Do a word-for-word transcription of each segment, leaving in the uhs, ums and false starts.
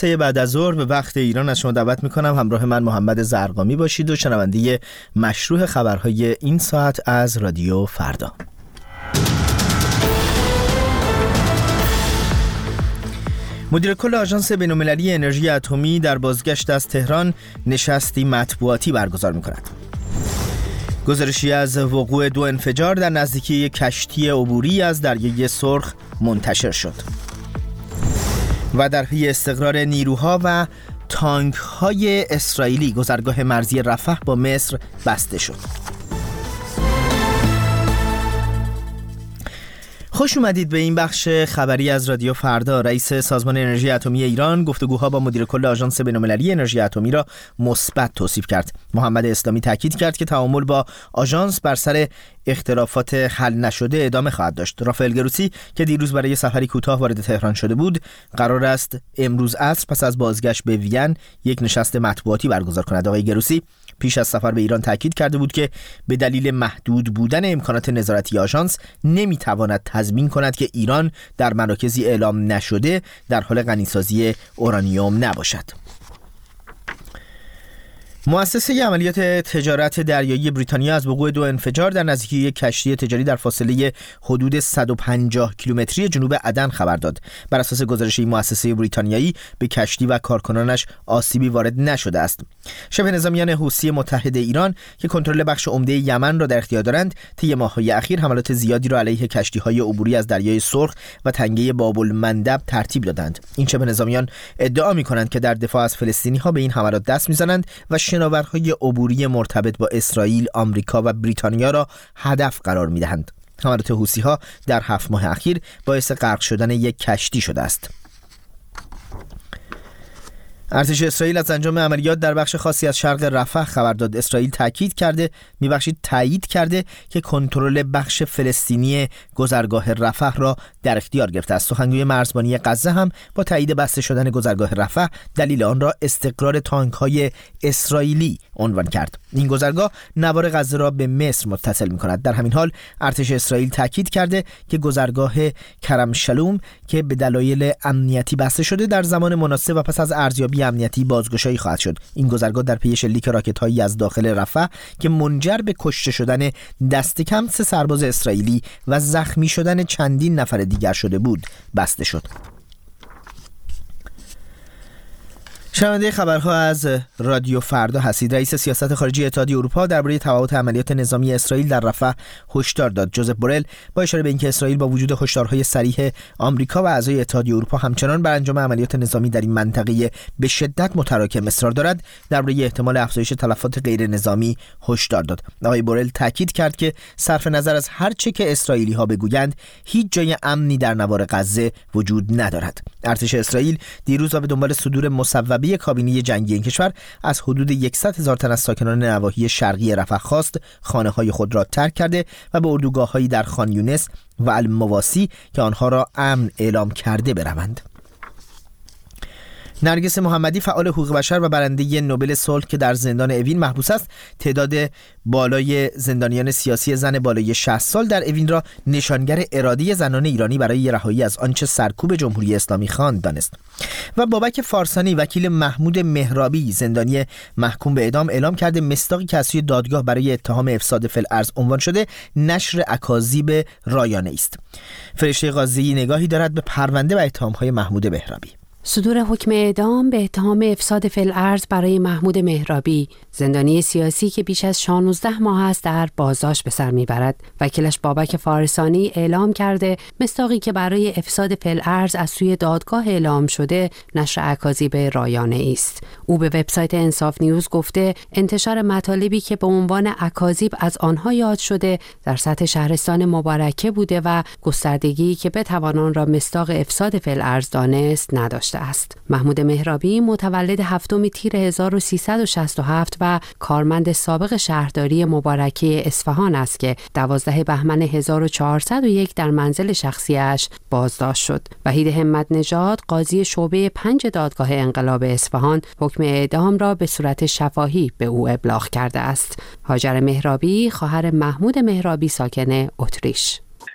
بعد از ظهر به وقت ایران از شما دعوت میکنم همراه من محمد زرقامی باشید و شنونده مشروع خبرهای این ساعت از رادیو فردا. مدیر کل آژانس بین‌المللی انرژی اتمی در بازگشت از تهران نشستی مطبوعاتی برگزار میکند. گزارشی از وقوع دو انفجار در نزدیکی یک کشتی عبوری از دریای سرخ منتشر شد. و در پی استقرار نیروها و تانک‌های اسرائیلی گذرگاه مرزی رفح با مصر بسته شد. خوش اومدید به این بخش خبری از رادیو فردا. رئیس سازمان انرژی اتمی ایران گفتگوها با مدیر کل آژانس بین‌المللی انرژی اتمی را مثبت توصیف کرد. محمد اسلامی تاکید کرد که تعامل با آژانس بر سر اختلافات حل نشده ادامه خواهد داشت. رافائل گروسی که دیروز برای سفری کوتاه وارد تهران شده بود، قرار است امروز عصر پس از بازگشت به وین یک نشست مطبوعاتی برگزار کند. آقای گروسی پیش از سفر به ایران تاکید کرده بود که به دلیل محدود بودن امکانات نظارتی آژانس نمیتواند تضمین کند که ایران در مراکزی اعلام نشده در حال غنیسازی اورانیوم نباشد. مؤسسه عملیات تجارت دریایی بریتانیا از وقوع دو انفجار در نزدیکی یک کشتی تجاری در فاصله حدود صد و پنجاه کیلومتری جنوب عدن خبر داد. بر اساس گزارش این مؤسسه بریتانیایی به کشتی و کارکنانش آسیبی وارد نشده است. شبه نظامیان حوثی متحد ایران که کنترل بخش عمده یمن را در اختیار دارند، طی ماه‌های اخیر حملات زیادی را علیه کشتی‌های عبوری از دریای سرخ و تنگه باب المندب ترتیب دادند. این شبه نظامیان ادعا می‌کنند که در دفاع از فلسطینی‌ها به این حملات دست می‌زنند و شناورهای عبوری مرتبط با اسرائیل، آمریکا و بریتانیا را هدف قرار می‌دهند. حملات حوثی‌ها در هفت ماه اخیر باعث غرق شدن یک کشتی شده است. ارتش اسرائیل از انجام عملیات در بخش خاصی از شرق رفح خبر داد. اسرائیل تاکید کرده میبخشید تایید کرده که کنترل بخش فلسطینی گذرگاه رفح را در اختیار گرفته است. سخنگوی مرزبانی غزه هم با تایید بسته شدن گذرگاه رفح دلیل آن را استقرار تانک‌های اسرائیلی عنوان کرد. این گذرگاه نوار غزه را به مصر متصل می‌کند. در همین حال ارتش اسرائیل تاکید کرده که گذرگاه کرم شلوم که به دلایل امنیتی بسته شده در زمان مناسب و پس از ارزیابی امنیتی بازگشایی خواهد شد. این گذرگاه در پی شلیک راکت‌هایی از داخل رفح که منجر به کشته شدن دست کم سه سرباز اسرائیلی و زخمی شدن چندین نفر دیگر شده بود بسته شد. شنونده خبرها از رادیو فردا هستید. رئیس سیاست خارجی اتحادیه اروپا درباره تبعات عملیات نظامی اسرائیل در رفح هشدار داد. جوزف بورل با اشاره به اینکه اسرائیل با وجود هشدارهای صریح آمریکا و اعضای اتحادیه اروپا همچنان بر انجام عملیات نظامی در این منطقه به شدت متراکم اصرار دارد، درباره احتمال افزایش تلفات غیر نظامی هشدار داد. آقای بورل تاکید کرد که صرف نظر از هر چه که اسرائیلی‌ها بگویند، هیچ جای امنی در نوار غزه وجود ندارد. ارتش اسرائیل دیروز به دنبال صدور مصوبه کابینه جنگی این کشور از حدود صد هزار تن از ساکنان نواحی شرقی رفح خواست خانه‌های خود را ترک کرده و به اردوگاه‌هایی در خان یونس و المواسی که آنها را امن اعلام کرده بروند. نرگس محمدی فعال حقوق بشر و برنده نوبل صلح که در زندان اوین محبوس است، تعداد بالای زندانیان سیاسی زن بالای شصت سال در اوین را نشانگر اراده زنان ایرانی برای رهایی از آنچه سرکوب جمهوری اسلامی خواند دانست. و بابک فارسانی وکیل محمود مهرابی زندانی محکوم به اعدام اعلام کرده مصداقی که از سوی دادگاه برای اتهام افساد فی‌الارض عنوان شده نشر اکاذیب رایانه است. فرشته قاضی نگاهی دارد به پرونده و اتهام‌های محمود مهرابی. صدور حکم اعدام به اتهام افساد فی‌الارض برای محمود مهرابی، زندانی سیاسی که بیش از شانزده ماه است در بازداشت به سر میبرد. وکیلش بابک فارسانی اعلام کرده مصداقی که برای افساد فی‌الارض از سوی دادگاه اعلام شده نشر اکاذیب رایانه است. او به وبسایت انصاف نیوز گفته انتشار مطالبی که به عنوان اکاذیب از آنها یاد شده در سطح شهرستان مبارکه بوده و گستردگی که بتوان آن را مصداق افساد فی‌الارض دانست نداشته است. محمود مهرابی متولد هفتم تیر هزار و سیصد و شصت و هفت و کارمند سابق شهرداری مبارکه اصفهان است که دوازده بهمن هزار و چهارصد و یک در منزل شخصیش بازداشت شد. وحید همت نژاد قاضی شعبه پنج دادگاه انقلاب اصفهان حکم اعدام را به صورت شفاهی به او ابلاغ کرده است. هاجر مهرابی خواهر محمود مهرابی ساکن اتریش.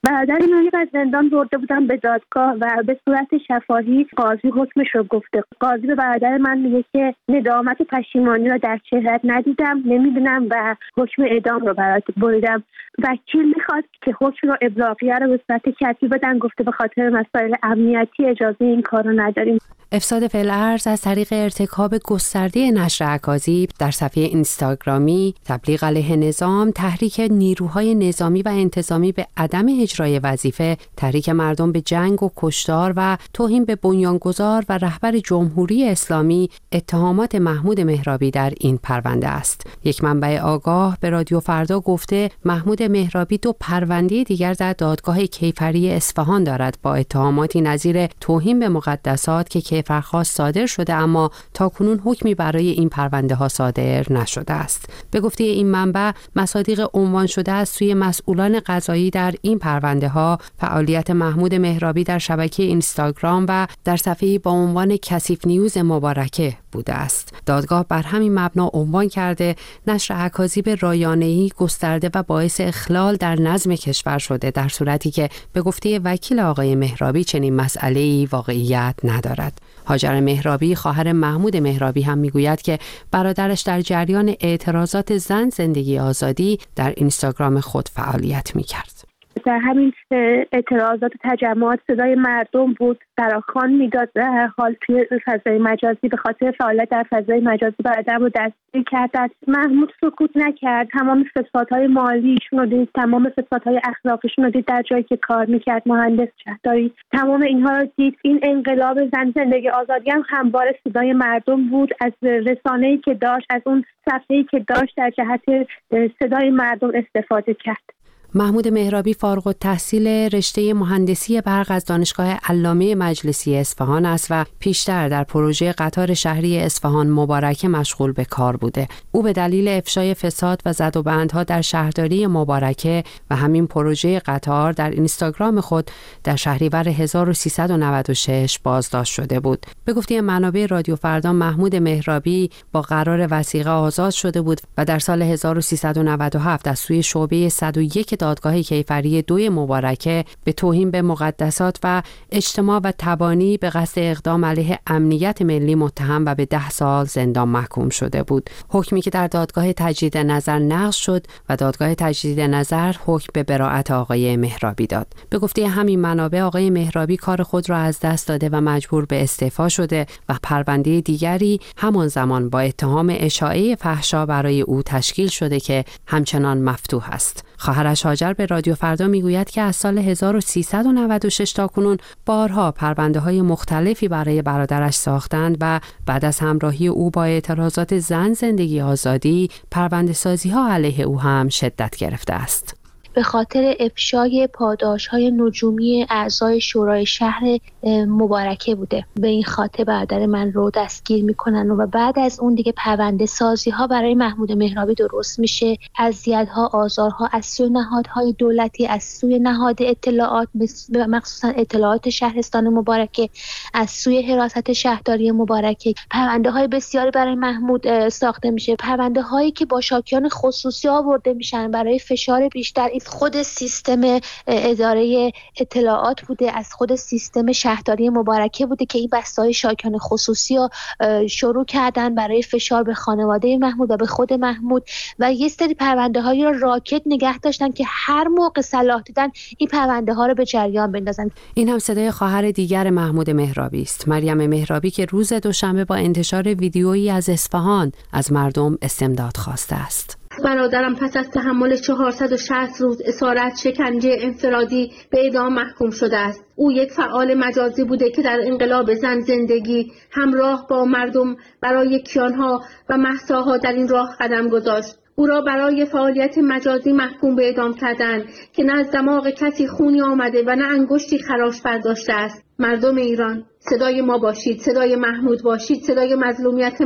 برادر من از زندان برده بودن به دادگاه و به صورت شفاهی قاضی حکمش رو گفته. قاضی به برادر من میگه که ندامت و پشیمانی رو در چهره‌ات ندیدم، نمیدونم و حکم اعدام رو برات بریدم. وکیل میخواد که حکم رو ابلاغیه رو به صورت کتبی بدن، گفته به خاطر مسائل امنیتی اجازه این کار رو نداریم. افساد فی‌الارض از طریق ارتکاب گسترده نشر اکاذیب در صفحه اینستاگرامی، تبلیغ علیه نظام، تحریک نیروهای نظامی و انتظامی به عدم اجرای وظیفه، تحریک مردم به جنگ و کشتار و توهین به بنیانگذار و رهبر جمهوری اسلامی اتهامات محمود مهرابی در این پرونده است. یک منبع آگاه به رادیو فردا گفته محمود مهرابی دو پرونده دیگر در دادگاه کیفری اصفهان دارد با اتهاماتی نظیر توهین به مقدسات که کیفرخواست صادر شده، اما تاکنون حکمی برای این پرونده ها صادر نشده است. به گفته این منبع، مصادیق عنوان شده از سوی مسئولان قضایی در این پرونده ها فعالیت محمود مهرابی در شبکه اینستاگرام و در صفحه‌ای با عنوان کثیف نیوز مبارکه بوده است. دادگاه بر همین مبنا عنوان کرده نشر اکاذیب رایانه‌ای گسترده و باعث اخلال در نظم کشور شده، در صورتی که به گفته وکیل آقای مهرابی چنین مسئله‌ای واقعیت ندارد. هاجر مهرابی خواهر محمود مهرابی هم میگوید که برادرش در جریان اعتراضات زن زندگی آزادی در اینستاگرام خود فعالیت میکرد. در همین اعتراضات و تجمعات صدای مردم بود، فراخوان میداد، در هر حال توی فضای مجازی به خاطر فعالیت در فضای مجازی برادرم رو دستگیر کردن. محمود سکوت نکرد، تمام فسادهای مالیشون رو دید، تمام فسادهای اخلاقیشون رو دید در جایی که کار میکرد، مهندس شهرداری، تمام اینها رو دید. این انقلاب زن زندگی آزادی هم همواره صدای مردم بود، از رسانه‌ای که داشت، از اون صفحه‌ای که داشت در جهت صدای مردم استفاده کرد. محمود مهرابی فارغ التحصیل رشته مهندسی برق از دانشگاه علامه مجلسی اصفهان است و پیشتر در پروژه قطار شهری اصفهان مبارکه مشغول به کار بوده. او به دلیل افشای فساد و زد و بندها در شهرداری مبارکه و همین پروژه قطار در اینستاگرام خود در شهریور هزار و سیصد و نود و شش بازداشت شده بود. به گفته منابع رادیو فردا، محمود مهرابی با قرار وثیقه آزاد شده بود و در سال هزار و سیصد و نود و هفت از سوی شعبه صد و یک دادگاه کیفری دوی مبارکه به توهین به مقدسات و اجتماع و تبانی به قصد اقدام علیه امنیت ملی متهم و به ده سال زندان محکوم شده بود. حکمی که در دادگاه تجدید نظر نقض شد و دادگاه تجدید نظر حکم به براءت آقای مهرابی داد. به گفته همین منابع، آقای مهرابی کار خود را از دست داده و مجبور به استعفا شده و پرونده دیگری همان زمان با اتهام اشاعه فحشا برای او تشکیل شده که همچنان مفتوح است. خواهرش هاجر به رادیو فردا میگوید که از سال هزار و سیصد و نود و شش تا کنون بارها پرونده‌های مختلفی برای برادرش ساختند و بعد از همراهی او با اعتراضات زن زندگی آزادی، پرونده سازی‌ها علیه او هم شدت گرفته است. به خاطر افشای پاداش‌های نجومی اعضای شورای شهر مبارکه بوده. به این خاطر برادر من رو دستگیر میکنن و بعد از اون دیگه پرونده سازی‌ها برای محمود مهرابی درست میشه. اذیت‌ها، آزارها از سوی نهادهای دولتی، از سوی نهاد اطلاعات، مخصوصا اطلاعات شهرستان مبارکه، از سوی حراست شهرداری مبارکه، پرونده‌های بسیاری برای محمود ساخته میشه. پرونده‌هایی که با شاکیان خصوصی آورده میشن برای فشار بیشتر. خود سیستم اداره اطلاعات بوده، از خود سیستم شهرداری مبارکه بوده که این بسته‌های شاکیان خصوصی رو شروع کردن برای فشار به خانواده محمود و به خود محمود و یه سری پرونده‌هایی رو راکت نگه داشتن که هر موقع صلاح دیدن این پرونده‌ها رو به جریان بندازن. این هم صدای خواهر دیگر محمود مهرابی است، مریم مهرابی، که روز دوشنبه با انتشار ویدیویی از اصفهان از مردم استمداد خواسته است. برادرم پس از تحمل چهارصد و شصت روز اسارت، شکنجه انفرادی به اعدام محکوم شده است. او یک فعال مجازی بوده که در انقلاب زن زندگی همراه با مردم برای کیانها و مهساها در این راه قدم گذاشت. او را برای فعالیت مجازی محکوم به اعدام کردند که نه از دماغ کسی خونی آمده و نه انگشتی خراش برداشته است. مردم ایران، صدای ما باشید، صدای محمود باشید، صدای مظلومیت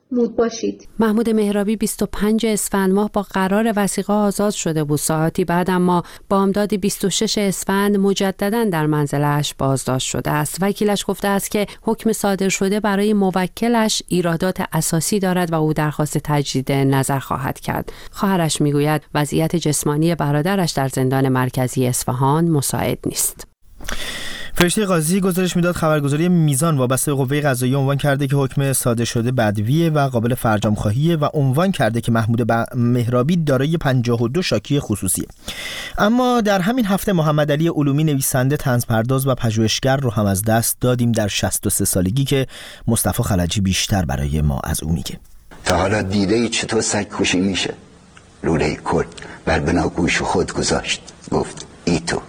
مود باشید. محمود مهرابی بیست و پنجم اسفند ماه با قرار وثیقه آزاد شده بود. ساعتی بعد اما بامداد بیست و ششم اسفند مجددا در منزلش بازداشت شده است. وکیلش گفته است که حکم صادر شده برای موکلش ایرادات اساسی دارد و او درخواست تجدید نظر خواهد کرد. خواهرش میگوید وضعیت جسمانی برادرش در زندان مرکزی اصفهان مساعد نیست. فرشته قاضی گزارش میداد خبرگزاری میزان وابسته به قوه قضاییه عنوان کرده که حکم صادر شده بدویه و قابل فرجام خواهیه و عنوان کرده که محمود مهرابی دارای پنجاه و دو شاکی خصوصیه. اما در همین هفته محمد علی علومی نویسنده، طنزپرداز و پژوهشگر رو هم از دست دادیم در شصت و سه سالگی که مصطفی خلجی بیشتر برای ما از او میگه. تا حالا دیده ای چطور سگ کشی میشه؟ لوله کرد بر بناگوش خود گذاشت، گفت ای تو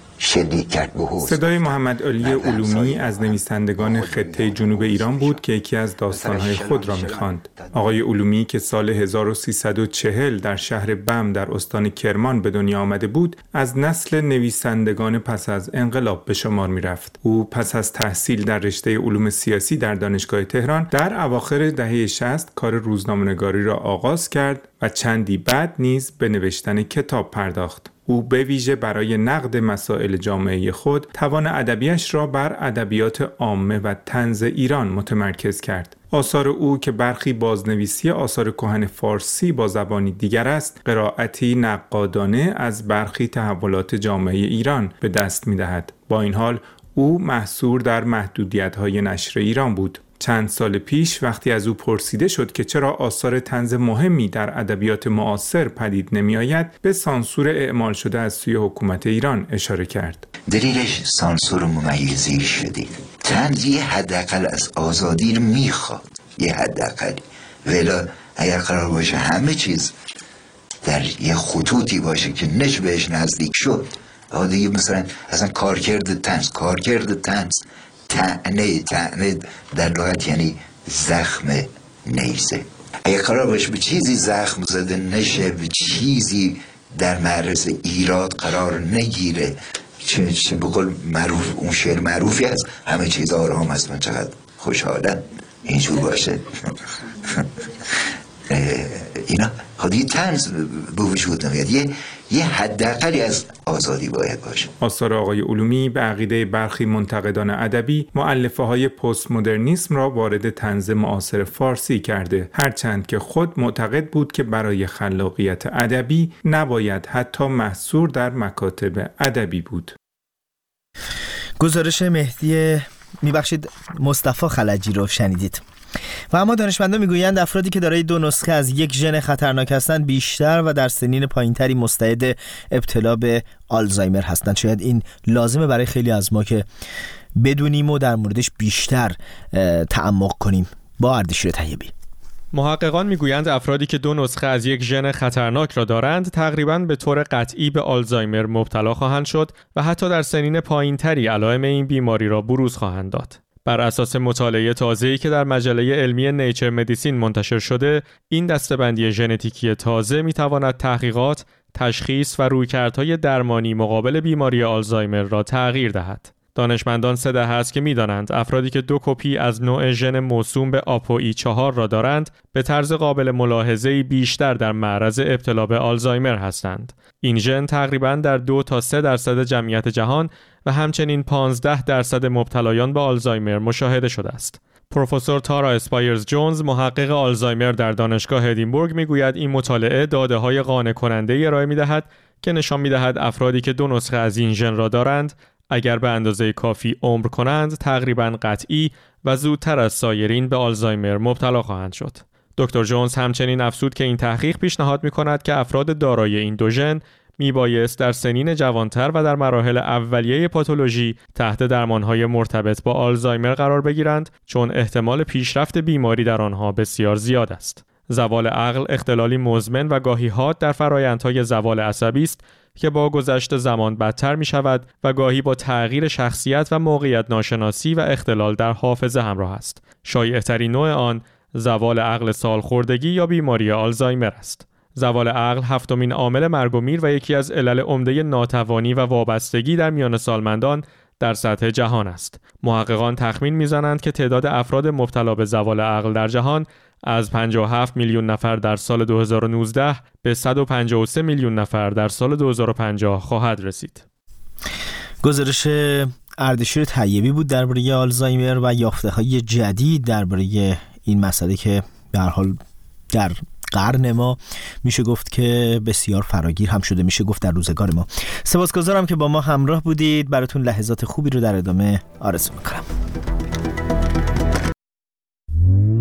شدی کرد به حوض. صدای محمد علی علومی از نویسندگان خطه جنوب ایران بود که یکی از داستانهای خود را می‌خواند. آقای علومی که سال هزار و سیصد و چهل در شهر بم در استان کرمان به دنیا آمده بود، از نسل نویسندگان پس از انقلاب به شمار می‌رفت. او پس از تحصیل در رشته علوم سیاسی در دانشگاه تهران در اواخر دهه شصت کار روزنامه‌نگاری را آغاز کرد و چندی بعد نیز به نوشتن کتاب پرداخت. او به ویژه برای نقد مسائل جامعه خود توان ادبیش را بر ادبیات عامه و طنز ایران متمرکز کرد. آثار او که برخی بازنویسی آثار کهن فارسی با زبانی دیگر است، قرائتی نقادانه از برخی تحولات جامعه ایران به دست می‌دهد. با این حال او محصور در محدودیت‌های نشر ایران بود. چند سال پیش وقتی از او پرسیده شد که چرا آثار طنز مهمی در ادبیات معاصر پدید نمی آید، به سانسور اعمال شده از سوی حکومت ایران اشاره کرد. دلیلش سانسور ممیزی شده. طنز یه حداقل از آزادی رو میخواد، یه حداقل. ولی اگر قرار باشه همه چیز در یه خطوطی باشه که نش بهش نزدیک شد، دیگه مثلا اصلا کارکرد طنز کارکرد طنز طعنه طعنه در لغت یعنی زخم نیزه. اگه قرار باشه به چیزی زخم زده نشه، به چیزی در معرض ایراد قرار نگیره، چه چه بقول معروف، اون شعر معروفی هست همه چیز آرام است، من چقدر خوشحالم اینجور باشه. اینا خودی طنز به وجود نمیاد. یه یه حداقلی از آزادی باید باشه. آثار آقای علومی به عقیده برخی منتقدان ادبی مؤلفه‌های پست مدرنیسم را وارد طنز معاصر فارسی کرده، هرچند که خود معتقد بود که برای خلاقیت ادبی نباید حتی محصور در مکاتب ادبی بود. گزارش مهدی میبخشید مصطفی خلجی رو شنیدید. و اما دانشمندان میگویند افرادی که دارای دو نسخه از یک ژن خطرناک هستند بیشتر و در سنین پایینتری مستعد ابتلا به آلزایمر هستند. شاید این لازمه برای خیلی از ما که بدونیم و در موردش بیشتر تعمق کنیم. با اردشیر طیبی. محققان میگویند افرادی که دو نسخه از یک ژن خطرناک را دارند تقریباً به طور قطعی به آلزایمر مبتلا خواهند شد و حتی در سنین پایینتری علائم این بیماری را بروز خواهند داد. بر اساس مطالعه تازه‌ای که در مجله علمی نیچر مدیسین منتشر شده، این دسته‌بندی ژنتیکی تازه می‌تواند تحقیقات، تشخیص و رویکردهای درمانی مقابل بیماری آلزایمر را تغییر دهد. دانشمندان سه دهه است که می‌دانند افرادی که دو کپی از نوع ژن موسوم به آپوئی چهار را دارند، به طرز قابل ملاحظه‌ای بیشتر در معرض ابتلا به آلزایمر هستند. این ژن تقریباً در دو تا سه درصد جمعیت جهان و همچنین پانزده درصد مبتلایان به آلزایمر مشاهده شده است. پروفسور تارا اسپایرز جونز، محقق آلزایمر در دانشگاه ادینبورگ، میگوید این مطالعه داده‌های قانع کننده‌ای ارائه می‌دهد که نشان می‌دهد افرادی که دو نسخه از این ژن را دارند، اگر به اندازه کافی عمر کنند، تقریباً قطعی و زودتر از سایرین به آلزایمر مبتلا خواهند شد. دکتر جونز همچنین افزود که این تحقیق پیشنهاد می‌کند که افراد دارای این دو ژن میبایست در سنین جوانتر و در مراحل اولیه پاتولوژی تحت درمانهای مرتبط با آلزایمر قرار بگیرند، چون احتمال پیشرفت بیماری در آنها بسیار زیاد است. زوال عقل اختلالی مزمن و گاهی حاد در فرآیندهای زوال عصبی است که با گذشت زمان بدتر می شود و گاهی با تغییر شخصیت و موقعیت ناشناسی و اختلال در حافظه همراه است. شایع‌ترین نوع آن زوال عقل سالخوردگی یا بیماری آلزایمر است. زوال عقل هفتمین عامل مرگ و میر و یکی از علل عمده ناتوانی و وابستگی در میان سالمندان در سطح جهان است. محققان تخمین می‌زنند که تعداد افراد مبتلا به زوال عقل در جهان از پنجاه و هفت میلیون نفر در سال دو هزار و نوزده به صد و پنجاه و سه میلیون نفر در سال دو هزار و پنجاه خواهد رسید. گزارش اردشیر طیبی بود درباره آلزایمر و یافته‌های جدید درباره این مسئله که به هر حال در قرن ما میشه گفت که بسیار فراگیر هم شده، میشه گفت در روزگار ما. سپاسگزارم که با ما همراه بودید. براتون لحظات خوبی رو در ادامه آرزو میکنم.